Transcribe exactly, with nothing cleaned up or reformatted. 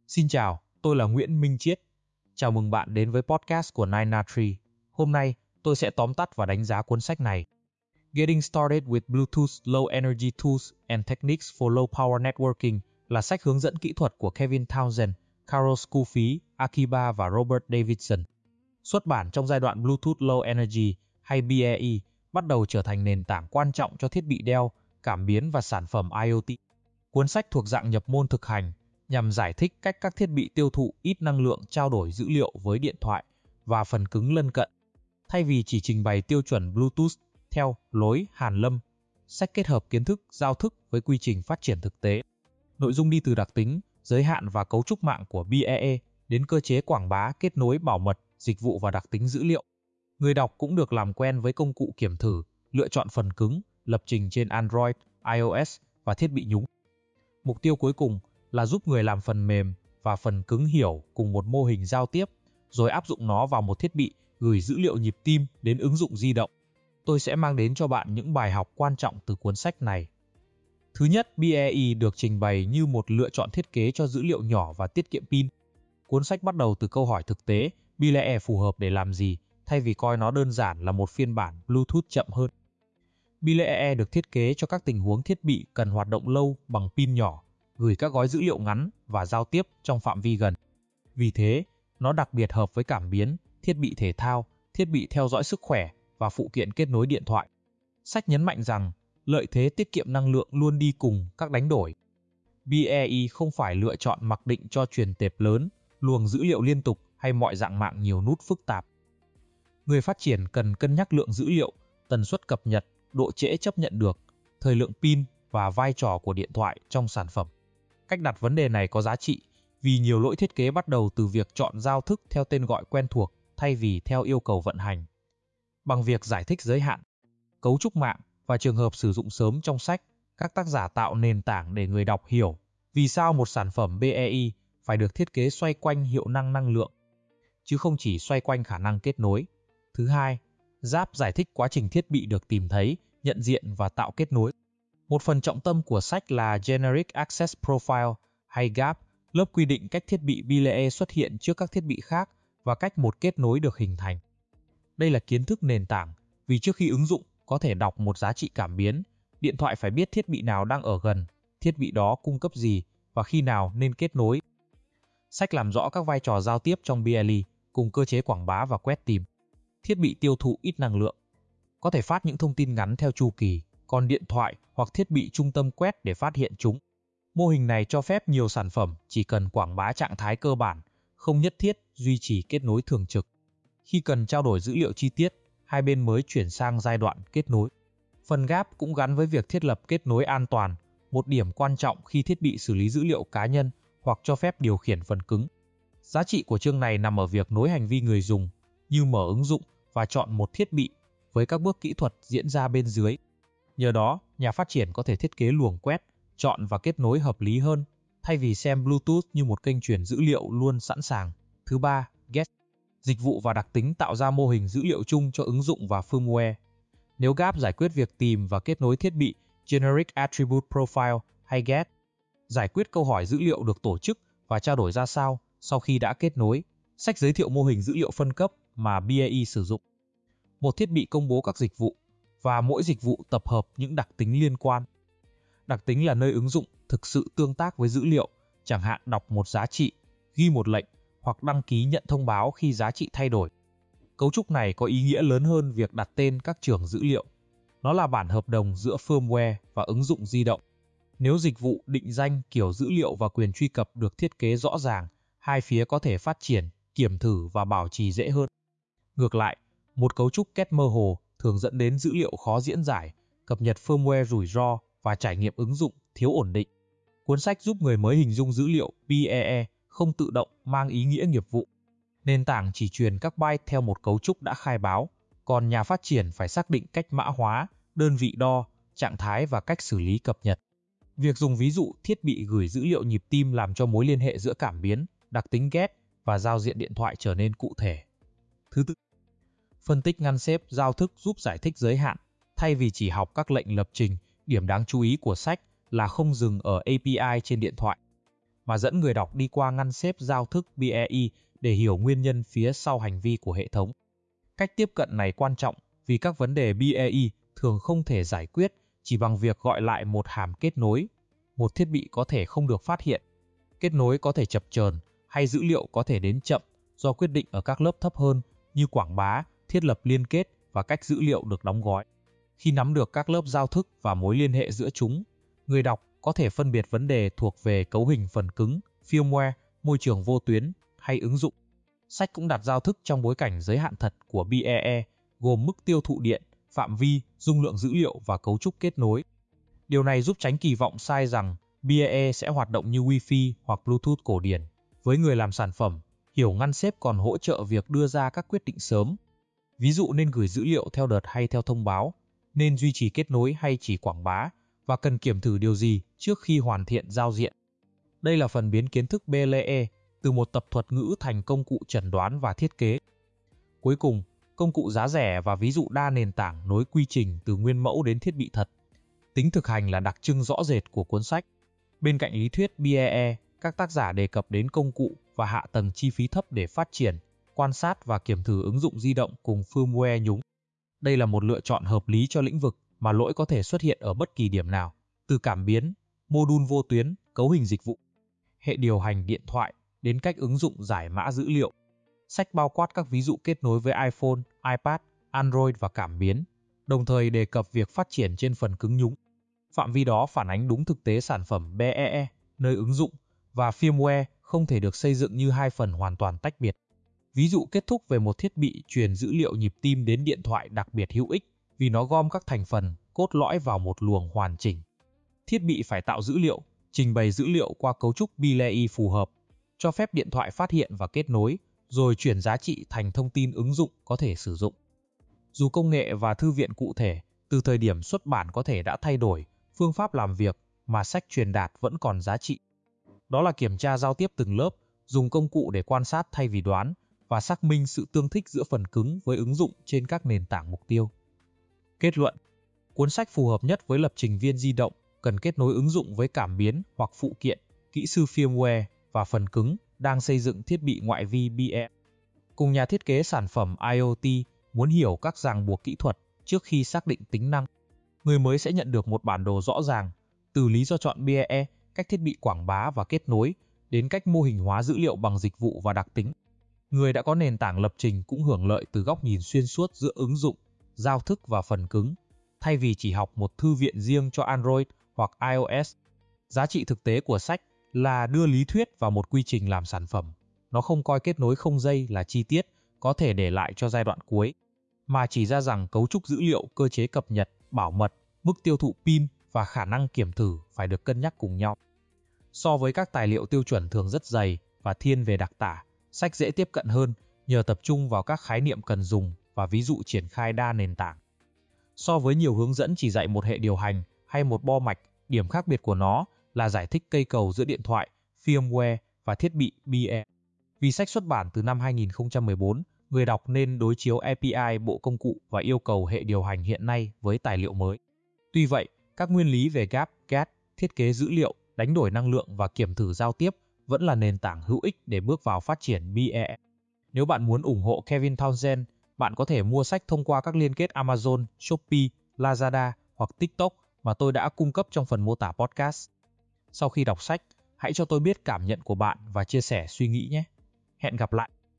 Xin chào, tôi là Nguyễn Minh Chiết. Chào mừng bạn đến với podcast của Nine Na Tree. Hôm nay, tôi sẽ tóm tắt và đánh giá cuốn sách này. Getting Started with Bluetooth Low Energy Tools and Techniques for Low Power Networking là sách hướng dẫn kỹ thuật của Kevin Townsend, Carol Scofield, Akiba và Robert Davidson. Xuất bản trong giai đoạn Bluetooth Low Energy hay B E E bắt đầu trở thành nền tảng quan trọng cho thiết bị đeo, cảm biến và sản phẩm I O T. Cuốn sách thuộc dạng nhập môn thực hành, nhằm giải thích cách các thiết bị tiêu thụ ít năng lượng trao đổi dữ liệu với điện thoại và phần cứng lân cận. Thay vì chỉ trình bày tiêu chuẩn Bluetooth theo lối hàn lâm, sách kết hợp kiến thức giao thức với quy trình phát triển thực tế. Nội dung đi từ đặc tính, giới hạn và cấu trúc mạng của B E E đến cơ chế quảng bá, kết nối, bảo mật, dịch vụ và đặc tính dữ liệu. Người đọc cũng được làm quen với công cụ kiểm thử, lựa chọn phần cứng, lập trình trên Android, iOS và thiết bị nhúng. Mục tiêu cuối cùng là giúp người làm phần mềm và phần cứng hiểu cùng một mô hình giao tiếp, rồi áp dụng nó vào một thiết bị gửi dữ liệu nhịp tim đến ứng dụng di động. Tôi sẽ mang đến cho bạn những bài học quan trọng từ cuốn sách này. Thứ nhất, B E E được trình bày như một lựa chọn thiết kế cho dữ liệu nhỏ và tiết kiệm pin. Cuốn sách bắt đầu từ câu hỏi thực tế, B E E phù hợp để làm gì, thay vì coi nó đơn giản là một phiên bản Bluetooth chậm hơn. B E E được thiết kế cho các tình huống thiết bị cần hoạt động lâu bằng pin nhỏ, gửi các gói dữ liệu ngắn và giao tiếp trong phạm vi gần. Vì thế, nó đặc biệt hợp với cảm biến, thiết bị thể thao, thiết bị theo dõi sức khỏe và phụ kiện kết nối điện thoại. Sách nhấn mạnh rằng, lợi thế tiết kiệm năng lượng luôn đi cùng các đánh đổi. B E E không phải lựa chọn mặc định cho truyền tệp lớn, luồng dữ liệu liên tục hay mọi dạng mạng nhiều nút phức tạp. Người phát triển cần cân nhắc lượng dữ liệu, tần suất cập nhật, độ trễ chấp nhận được, thời lượng pin và vai trò của điện thoại trong sản phẩm. Cách đặt vấn đề này có giá trị vì nhiều lỗi thiết kế bắt đầu từ việc chọn giao thức theo tên gọi quen thuộc thay vì theo yêu cầu vận hành. Bằng việc giải thích giới hạn, cấu trúc mạng và trường hợp sử dụng sớm trong sách, các tác giả tạo nền tảng để người đọc hiểu vì sao một sản phẩm B E E phải được thiết kế xoay quanh hiệu năng năng lượng, chứ không chỉ xoay quanh khả năng kết nối. Thứ hai, giáp giải thích quá trình thiết bị được tìm thấy, nhận diện và tạo kết nối. Một phần trọng tâm của sách là Generic Access Profile hay G A P, lớp quy định cách thiết bị B E E xuất hiện trước các thiết bị khác và cách một kết nối được hình thành. Đây là kiến thức nền tảng vì trước khi ứng dụng có thể đọc một giá trị cảm biến, điện thoại phải biết thiết bị nào đang ở gần, thiết bị đó cung cấp gì và khi nào nên kết nối. Sách làm rõ các vai trò giao tiếp trong B L E cùng cơ chế quảng bá và quét tìm. Thiết bị tiêu thụ ít năng lượng có thể phát những thông tin ngắn theo chu kỳ, còn điện thoại hoặc thiết bị trung tâm quét để phát hiện chúng. Mô hình này cho phép nhiều sản phẩm chỉ cần quảng bá trạng thái cơ bản, không nhất thiết duy trì kết nối thường trực. Khi cần trao đổi dữ liệu chi tiết, hai bên mới chuyển sang giai đoạn kết nối. Phần G A P cũng gắn với việc thiết lập kết nối an toàn, một điểm quan trọng khi thiết bị xử lý dữ liệu cá nhân hoặc cho phép điều khiển phần cứng. Giá trị của chương này nằm ở việc nối hành vi người dùng, như mở ứng dụng và chọn một thiết bị với các bước kỹ thuật diễn ra bên dưới. Nhờ đó, nhà phát triển có thể thiết kế luồng quét, chọn và kết nối hợp lý hơn, thay vì xem Bluetooth như một kênh truyền dữ liệu luôn sẵn sàng. Thứ ba, Get. Dịch vụ và đặc tính tạo ra mô hình dữ liệu chung cho ứng dụng và firmware. Nếu G A P giải quyết việc tìm và kết nối thiết bị, Generic Attribute Profile hay Get giải quyết câu hỏi dữ liệu được tổ chức và trao đổi ra sao sau khi đã kết nối. Sách giới thiệu mô hình dữ liệu phân cấp mà B E E sử dụng. Một thiết bị công bố các dịch vụ, và mỗi dịch vụ tập hợp những đặc tính liên quan. Đặc tính là nơi ứng dụng thực sự tương tác với dữ liệu, chẳng hạn đọc một giá trị, ghi một lệnh hoặc đăng ký nhận thông báo khi giá trị thay đổi. Cấu trúc này có ý nghĩa lớn hơn việc đặt tên các trường dữ liệu. Nó là bản hợp đồng giữa firmware và ứng dụng di động. Nếu dịch vụ, định danh, kiểu dữ liệu và quyền truy cập được thiết kế rõ ràng, hai phía có thể phát triển, kiểm thử và bảo trì dễ hơn. Ngược lại, một cấu trúc kết mơ hồ thường dẫn đến dữ liệu khó diễn giải, cập nhật firmware rủi ro và trải nghiệm ứng dụng thiếu ổn định. Cuốn sách giúp người mới hình dung dữ liệu B E E không tự động mang ý nghĩa nghiệp vụ. Nền tảng chỉ truyền các byte theo một cấu trúc đã khai báo, còn nhà phát triển phải xác định cách mã hóa, đơn vị đo, trạng thái và cách xử lý cập nhật. Việc dùng ví dụ thiết bị gửi dữ liệu nhịp tim làm cho mối liên hệ giữa cảm biến, đặc tính Get và giao diện điện thoại trở nên cụ thể. Thứ tư, phân tích ngăn xếp giao thức giúp giải thích giới hạn, thay vì chỉ học các lệnh lập trình. Điểm đáng chú ý của sách là không dừng ở A P I trên điện thoại. mà dẫn người đọc đi qua ngăn xếp giao thức bê e i để hiểu nguyên nhân phía sau hành vi của hệ thống. Cách tiếp cận này quan trọng vì các vấn đề bê e i thường không thể giải quyết chỉ bằng việc gọi lại một hàm kết nối. Một thiết bị có thể không được phát hiện, kết nối có thể chập chờn hay dữ liệu có thể đến chậm do quyết định ở các lớp thấp hơn như quảng bá, thiết lập liên kết và cách dữ liệu được đóng gói. Khi nắm được các lớp giao thức và mối liên hệ giữa chúng, người đọc có thể phân biệt vấn đề thuộc về cấu hình phần cứng, firmware, môi trường vô tuyến hay ứng dụng. Sách cũng đặt giao thức trong bối cảnh giới hạn thật của bê e e, gồm mức tiêu thụ điện, phạm vi, dung lượng dữ liệu và cấu trúc kết nối. Điều này giúp tránh kỳ vọng sai rằng bê e e sẽ hoạt động như Wi-Fi hoặc Bluetooth cổ điển. Với người làm sản phẩm, hiểu ngăn xếp còn hỗ trợ việc đưa ra các quyết định sớm. Ví dụ nên gửi dữ liệu theo đợt hay theo thông báo, nên duy trì kết nối hay chỉ quảng bá, và cần kiểm thử điều gì trước khi hoàn thiện giao diện. Đây là phần biến kiến thức bê lờ e từ một tập thuật ngữ thành công cụ chẩn đoán và thiết kế. Cuối cùng, công cụ giá rẻ và ví dụ đa nền tảng nối quy trình từ nguyên mẫu đến thiết bị thật. Tính thực hành là đặc trưng rõ rệt của cuốn sách. Bên cạnh lý thuyết bê e e, các tác giả đề cập đến công cụ và hạ tầng chi phí thấp để phát triển, quan sát và kiểm thử ứng dụng di động cùng firmware nhúng. Đây là một lựa chọn hợp lý cho lĩnh vực mà lỗi có thể xuất hiện ở bất kỳ điểm nào, từ cảm biến, mô đun vô tuyến, cấu hình dịch vụ, hệ điều hành điện thoại đến cách ứng dụng giải mã dữ liệu. Sách bao quát các ví dụ kết nối với iPhone, iPad, Android và cảm biến, đồng thời đề cập việc phát triển trên phần cứng nhúng. Phạm vi đó phản ánh đúng thực tế sản phẩm bê e e, nơi ứng dụng và firmware không thể được xây dựng như hai phần hoàn toàn tách biệt. Ví dụ kết thúc về một thiết bị truyền dữ liệu nhịp tim đến điện thoại đặc biệt hữu ích vì nó gom các thành phần, cốt lõi vào một luồng hoàn chỉnh. Thiết bị phải tạo dữ liệu, trình bày dữ liệu qua cấu trúc bê lờ e phù hợp, cho phép điện thoại phát hiện và kết nối, rồi chuyển giá trị thành thông tin ứng dụng có thể sử dụng. Dù công nghệ và thư viện cụ thể, từ thời điểm xuất bản có thể đã thay đổi, phương pháp làm việc mà sách truyền đạt vẫn còn giá trị. Đó là kiểm tra giao tiếp từng lớp, dùng công cụ để quan sát thay vì đoán, và xác minh sự tương thích giữa phần cứng với ứng dụng trên các nền tảng mục tiêu. Kết luận: cuốn sách phù hợp nhất với lập trình viên di động, cần kết nối ứng dụng với cảm biến hoặc phụ kiện, kỹ sư firmware và phần cứng đang xây dựng thiết bị ngoại vi bê e e. Cùng nhà thiết kế sản phẩm IoT muốn hiểu các ràng buộc kỹ thuật trước khi xác định tính năng, người mới sẽ nhận được một bản đồ rõ ràng, từ lý do chọn bê e e, cách thiết bị quảng bá và kết nối, đến cách mô hình hóa dữ liệu bằng dịch vụ và đặc tính. Người đã có nền tảng lập trình cũng hưởng lợi từ góc nhìn xuyên suốt giữa ứng dụng, giao thức và phần cứng, thay vì chỉ học một thư viện riêng cho Android hoặc iOS. Giá trị thực tế của sách là đưa lý thuyết vào một quy trình làm sản phẩm. Nó không coi kết nối không dây là chi tiết có thể để lại cho giai đoạn cuối, mà chỉ ra rằng cấu trúc dữ liệu, cơ chế cập nhật, bảo mật, mức tiêu thụ pin và khả năng kiểm thử phải được cân nhắc cùng nhau. So với các tài liệu tiêu chuẩn thường rất dày và thiên về đặc tả, sách dễ tiếp cận hơn nhờ tập trung vào các khái niệm cần dùng và ví dụ triển khai đa nền tảng. So với nhiều hướng dẫn chỉ dạy một hệ điều hành hay một bo mạch, điểm khác biệt của nó là giải thích cây cầu giữa điện thoại, firmware và thiết bị bê e e. Vì sách xuất bản từ năm hai nghìn không trăm mười bốn, người đọc nên đối chiếu a pê i bộ công cụ và yêu cầu hệ điều hành hiện nay với tài liệu mới. Tuy vậy, các nguyên lý về gáp, gat, thiết kế dữ liệu, đánh đổi năng lượng và kiểm thử giao tiếp vẫn là nền tảng hữu ích để bước vào phát triển bê e e. Nếu bạn muốn ủng hộ Kevin Townsend, bạn có thể mua sách thông qua các liên kết Amazon, Shopee, Lazada hoặc TikTok mà tôi đã cung cấp trong phần mô tả podcast. Sau khi đọc sách, hãy cho tôi biết cảm nhận của bạn và chia sẻ suy nghĩ nhé. Hẹn gặp lại!